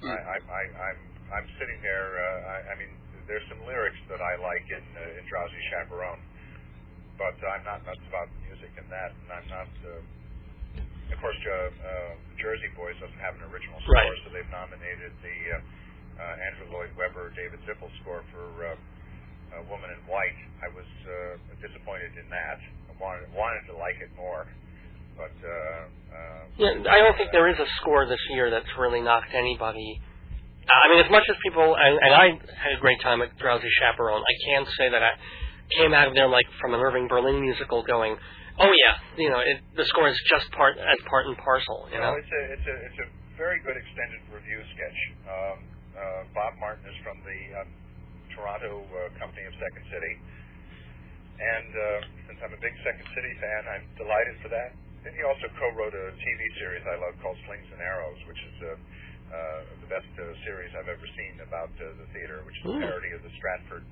I'm sitting there. I mean, there's some lyrics that I like in Drowsy Chaperone, but I'm not nuts about music in that, and I'm not. Of course, Jersey Boys doesn't have an original score, right. So they've nominated the Andrew Lloyd Webber, David Zippel score for Woman in White. I was disappointed in that. I wanted to like it more, but I don't think there is a score this year that's really knocked anybody. I mean, as much as people, and I had a great time at Drowsy Chaperone, I can't say that I came out of there like from an Irving Berlin musical going, oh yeah, the score is just part and parcel. No, it's a very good extended review sketch. Bob Martin is from the Toronto company of Second City, and since I'm a big Second City fan, I'm delighted for that. And he also co-wrote a TV series I love called Slings and Arrows, which is the best series I've ever seen about the theater, which is a parody of the Stratford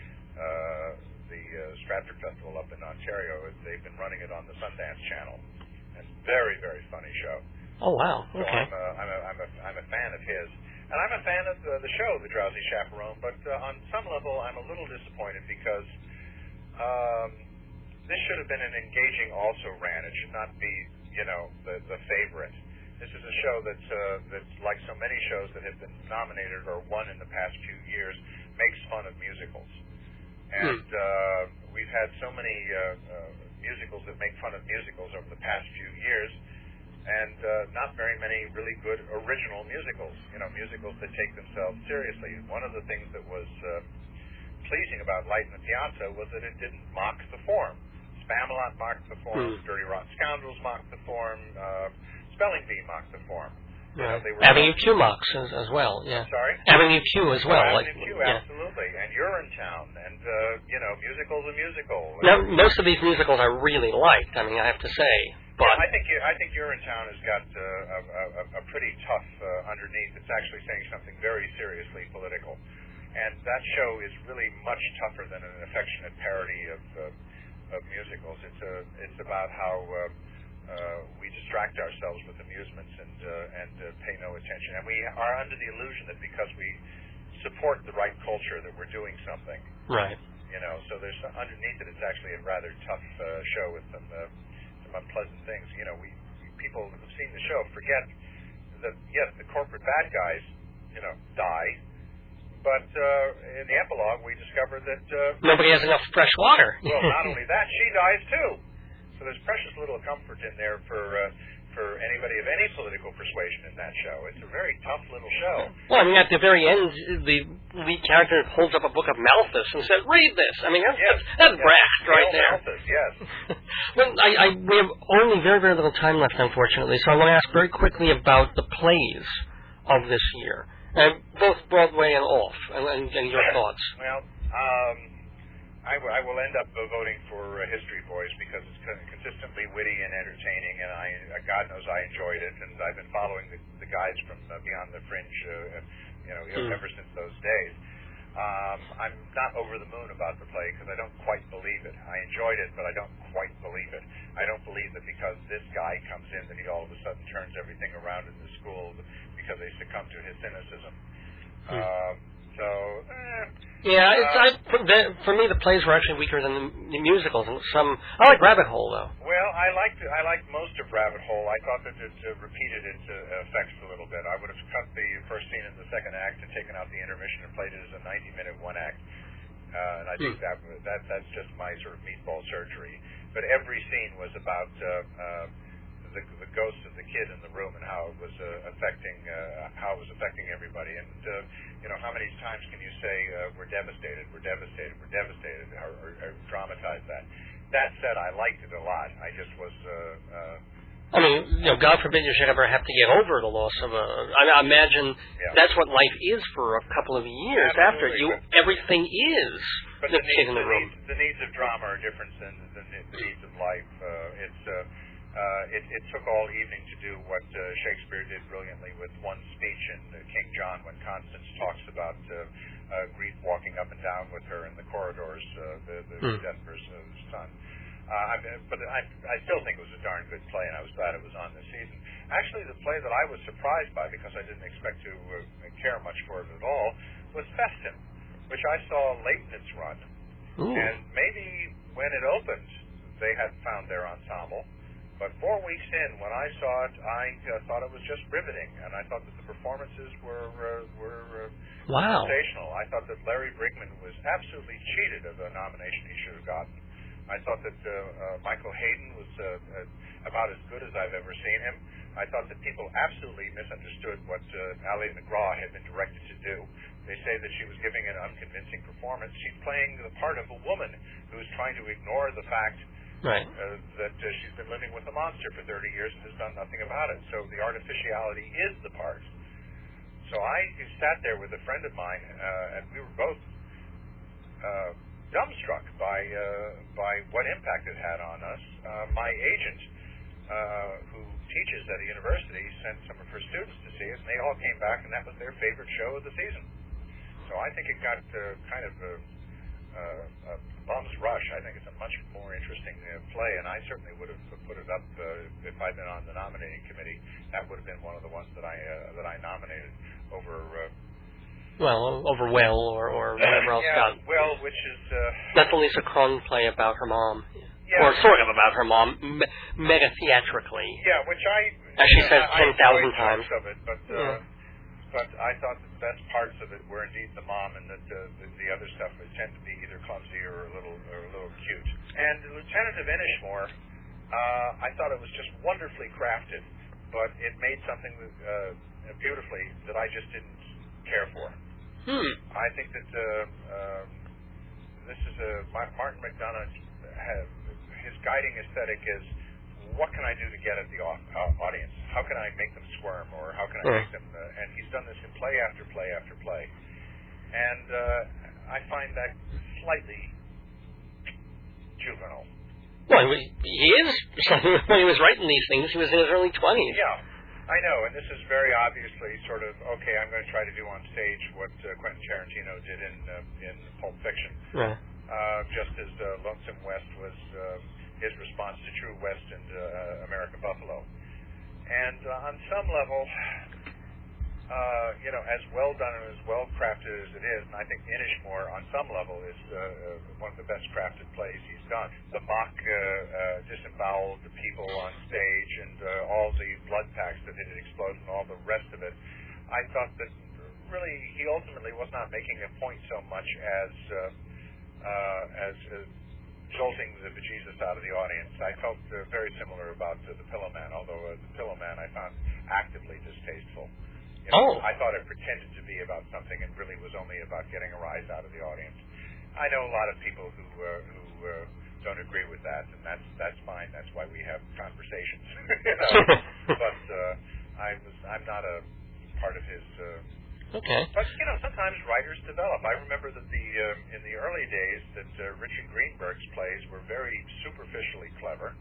Festival up in Ontario. They've been running it on the Sundance Channel, and very, very funny show. Oh wow! Okay. So I'm a fan of his. And I'm a fan of the show, The Drowsy Chaperone, but on some level I'm a little disappointed because this should have been an engaging also-ran. It should not be, the favorite. This is a show that's like so many shows that have been nominated or won in the past few years, makes fun of musicals. And we've had so many musicals that make fun of musicals over the past few years, and not very many really good original musicals, musicals that take themselves seriously. One of the things that was pleasing about Light in the Piazza was that it didn't mock the form. Spamalot mocked the form, Dirty Rotten Scoundrels mocked the form, Spelling Bee mocked the form. Yeah. Avenue Q mocks as well, yeah. Sorry? Avenue Q as well. Avenue Q, absolutely. And Urinetown, and, musical's a musical. Now, most of these musicals I really liked, I have to say. But yeah, I think Urinetown has got a pretty tough underneath. It's actually saying something very seriously political. And that show is really much tougher than an affectionate parody of musicals. It's about how we distract ourselves with amusements and pay no attention. And we are under the illusion that because we support the right culture that we're doing something. Right. So there's underneath it. It's actually a rather tough show with some unpleasant things. People who've seen the show forget that yes, the corporate bad guys, die. But in the epilogue, we discover that nobody has enough fresh water. Well, not only that, she dies too. So there's precious little comfort in there for anybody of any political persuasion in that show. It's a very tough little show. Well, at the very end, the lead character holds up a book of Malthus and says, "Read this." That's Brecht right there. Malthus, yes. Well, we have only very, very little time left, unfortunately. So I want to ask very quickly about the plays of this year. Both Broadway and off, and your thoughts. Well, I will end up voting for History Boys because it's consistently witty and entertaining, and God knows I enjoyed it, and I've been following the guys from Beyond the Fringe, ever since those days. I'm not over the moon about the play because I don't quite believe it. I enjoyed it, but I don't quite believe it. I don't believe that because this guy comes in that he all of a sudden turns everything around in the school because they succumb to his cynicism. For me, the plays were actually weaker than the musicals. And I like Rabbit Hole, though. Well, I liked most of Rabbit Hole. I thought that it repeated its effects a little bit. I would have cut the first scene in the second act and taken out the intermission and played it as a 90-minute one act. And I think that's just my sort of meatball surgery. But every scene was about the ghost of the kid in the room and how it was affecting everybody. And how many times can you say we're devastated, or dramatize that? That said, I liked it a lot. I just was. God forbid you should ever have to get over the loss of a. I imagine that's what life is for a couple of years after you. Everything is but the kid in the room. The needs of drama are different than the needs of life. It took all evening to do what Shakespeare did brilliantly with one speech in King John when Constance talks about grief walking up and down with her in the corridors, the death of her son. But I still think it was a darn good play, and I was glad it was on this season. Actually, the play that I was surprised by, because I didn't expect to care much for it at all, was Festin, which I saw late in its run. Ooh. And maybe when it opened, they had found their ensemble. But 4 weeks in, when I saw it, I thought it was just riveting, and I thought that the performances were sensational. I thought that Larry Brigman was absolutely cheated of a nomination he should have gotten. I thought that Michael Hayden was about as good as I've ever seen him. I thought that people absolutely misunderstood what Ali McGraw had been directed to do. They say that she was giving an unconvincing performance. She's playing the part of a woman who's trying to ignore the fact that she's been living with a monster for 30 years and has done nothing about it. So the artificiality is the part. So I sat there with a friend of mine, and we were both dumbstruck by what impact it had on us. My agent, who teaches at a university, sent some of her students to see it, and they all came back, and that was their favorite show of the season. So I think it got kind of a bum's rush. I think it's a much more interesting play, and I certainly would have put it up if I'd been on the nominating committee. That would have been one of the ones that I nominated over. Over Well or whatever else. Well, which is that's the Lisa Kron play about her mom. Yeah. Or sort of about her mom, meta-theatrically. Yeah, which as she says 10,000 times. Of it, but I thought the best parts of it were indeed the mom, and that the other stuff would tend to be either clumsy or a little cute. And Lieutenant of Inishmore, I thought it was just wonderfully crafted, but it made something beautifully that I just didn't care for. I think that this is Martin McDonagh. His guiding aesthetic is, what can I do to get at the audience? How can I make them squirm, or how can I make them? And he's done this in play after play after play, and I find that slightly juvenile. Well, he is. When he was writing these things, he was in his early 20s. Yeah, I know, and this is very obviously sort of, okay, I'm going to try to do on stage what Quentin Tarantino did in Pulp Fiction. Yeah. Just as Lonesome West was his response to True West and American Buffalo. And on some level, as well done and as well crafted as it is, and I think Inishmore on some level is one of the best crafted plays he's done. The mock disemboweled people on stage and all the blood packs that had exploded and all the rest of it, I thought that really he ultimately was not making a point so much as jolting the bejesus out of the audience. I felt very similar about The Pillowman, although The Pillowman I found actively distasteful. I thought it pretended to be about something and really was only about getting a rise out of the audience. I know a lot of people who don't agree with that, and that's fine. That's why we have conversations. But I'm not a part of his. Okay. But sometimes writers develop. I remember that in the early days that Richard Greenberg's plays were very superficially clever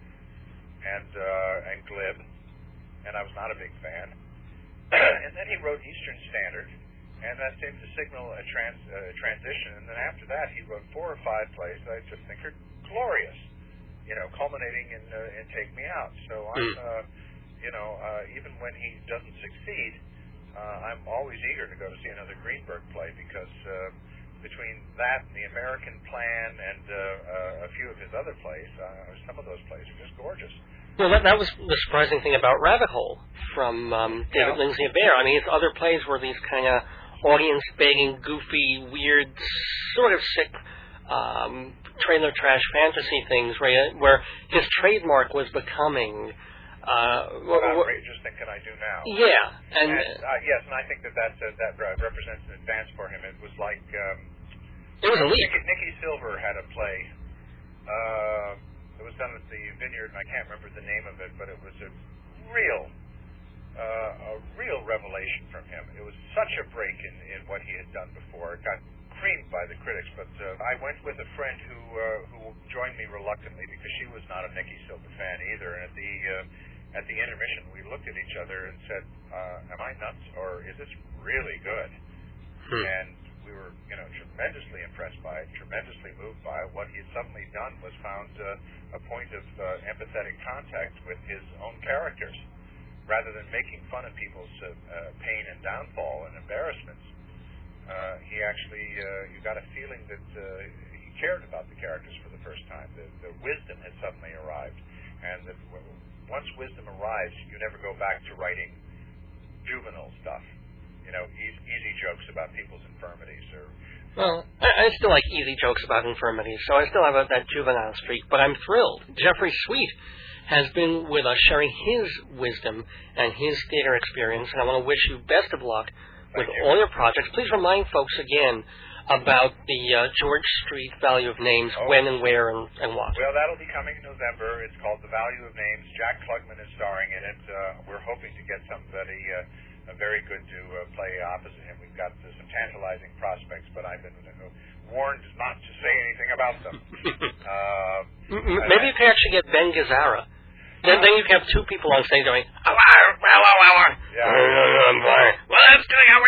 and glib, and I was not a big fan. And then he wrote Eastern Standard, and that seemed to signal a transition. And then after that, he wrote 4 or 5 plays that I just think are glorious, culminating in Take Me Out. So I'm, even when he doesn't succeed, I'm always eager to go to see another Greenberg play, because between that and The American Plan and a few of his other plays, some of those plays are just gorgeous. Well, that was the surprising thing about Rabbit Hole from David Lindsay Abaire. I mean, his other plays were these kind of audience-begging, goofy, weird, sort of sick trailer trash fantasy things where his trademark was becoming... what outrageous thing can I do now? Yeah. And yes, and I think that represents an advance for him. It was like... it was a leap. Nikki Silver had a play... it was done at the Vineyard, and I can't remember the name of it, but it was a real revelation from him. It was such a break in what he had done before. It got creamed by the critics, but I went with a friend who joined me reluctantly, because she was not a Nikki Silver fan either. And at the intermission, we looked at each other and said, "Am I nuts, or is this really good?" And we were, tremendously impressed by it, tremendously moved by it. What he had suddenly done was found a point of empathetic contact with his own characters, rather than making fun of people's pain and downfall and embarrassments. He actually, you got a feeling that he cared about the characters for the first time. The wisdom had suddenly arrived, and that once wisdom arrives, you never go back to writing juvenile stuff. Easy jokes about people's infirmities. Well, I still like easy jokes about infirmities, so I still have that juvenile streak, but I'm thrilled. Jeffrey Sweet has been with us sharing his wisdom and his theater experience, and I want to wish you best of luck with all your projects. Please remind folks again about the George Street Value of Names, when and where and what. Well, that'll be coming in November. It's called The Value of Names. Jack Klugman is starring in it. We're hoping to get somebody very good to play opposite him. We've got some tantalizing prospects, but I've been warned not to say anything about them. Maybe you can actually get Ben Gazzara. Then you can have 2 people on stage going, "Hello, yeah. I'm fine. Well, that's good. How are you doing?"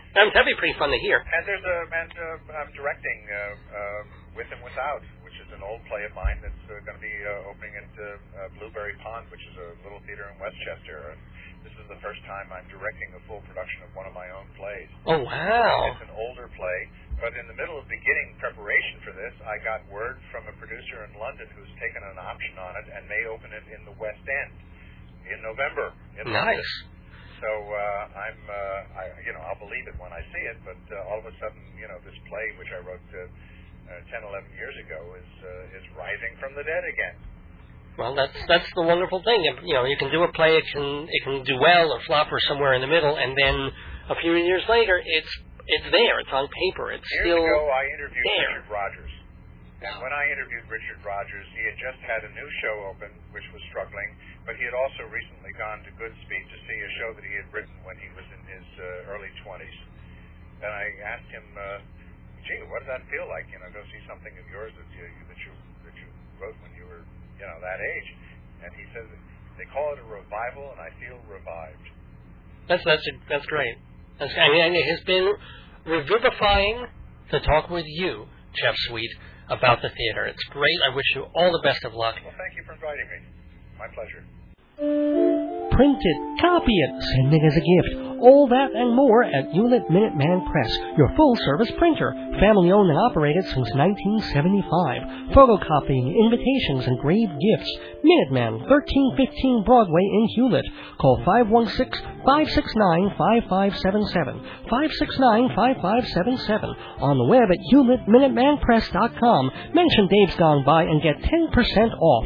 That'd be pretty fun to hear. And I'm directing With and Without, which is an old play of mine that's going to be opening at Blueberry Pond, which is a little theater in Westchester. This is the first time I'm directing a full production of one of my own plays. Oh, wow. It's an older play, but in the middle of beginning preparation for this, I got word from a producer in London who's taken an option on it and may open it in the West End in November. Nice. So I'll believe it when I see it, but all of a sudden, this play, which I wrote 10, 11 years ago, is rising from the dead again. Well, that's the wonderful thing. You can do a play, it can do well or flop or somewhere in the middle, and then a few years later, it's there. It's on paper. It's Years still ago, I interviewed there. Richard Rogers. And when I interviewed Richard Rogers, he had just had a new show open, which was struggling, but he had also recently gone to Goodspeed to see a show that he had written when he was in his early 20s. And I asked him, gee, what does that feel like? Go see something of yours that you wrote when you were that age. And he says, they call it a revival, and I feel revived. That's great. And it has been revivifying to talk with you, Jeff Sweet, about the theater. It's great. I wish you all the best of luck. Well, thank you for inviting me. My pleasure. Print it, copy it, send it as a gift. All that and more at Hewlett Minuteman Press, your full-service printer, family-owned and operated since 1975. Photocopying, invitations, and engraved gifts. Minuteman, 1315 Broadway in Hewlett. Call 516-569-5577. 569-5577. On the web at HewlettMinutemanPress.com. Mention Dave's Gone By and get 10% off.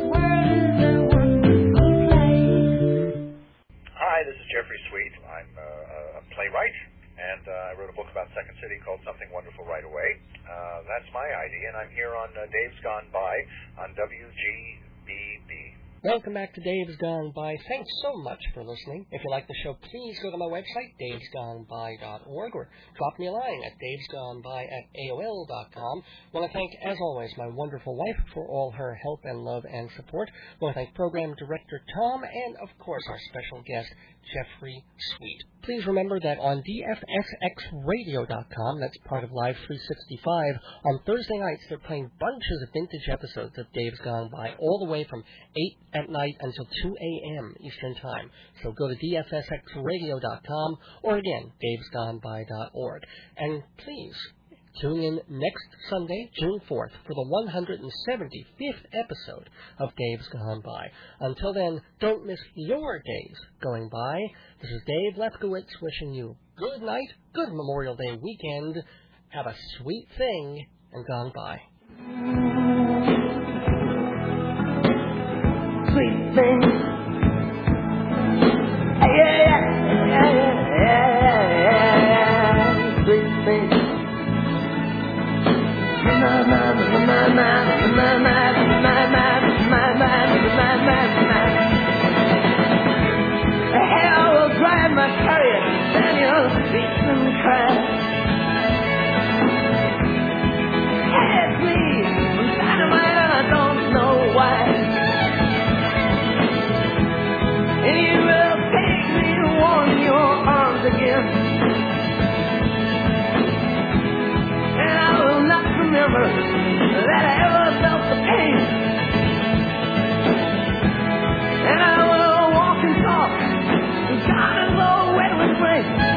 Hi, this is Jeffrey Sweet. I'm a playwright, and I wrote a book about Second City called Something Wonderful Right Away. That's my ID, and I'm here on Dave's Gone By on WGBB. Welcome back to Dave's Gone By. Thanks so much for listening. If you like the show, please go to my website, davesgoneby.org, or drop me a line at davesgoneby@AOL.com. I want to thank, as always, my wonderful wife for all her help and love and support. I want to thank Program Director Tom and, of course, our special guest, Jeffrey Sweet. Please remember that on DFSXradio.com, that's part of Live 365, on Thursday nights they're playing bunches of vintage episodes of Dave's Gone By, all the way from 8 at night until 2 a.m. Eastern Time. So go to DFSXradio.com, or again, davesgoneby.org. And please tune in next Sunday, June 4th, for the 175th episode of Dave's Gone By. Until then, don't miss your days going by. This is Dave Lefkowitz wishing you good night, good Memorial Day weekend. Have a sweet thing and gone by. Sweet thing. Yeah. Sweet thing. Hell will drive my chariot down your streets and cry. Hey, please, I'm dynamite and I don't know why. And you will take me to warm your arms again. And I will not remember that I ever felt the pain. And I will walk and talk, and God is all wet with rain.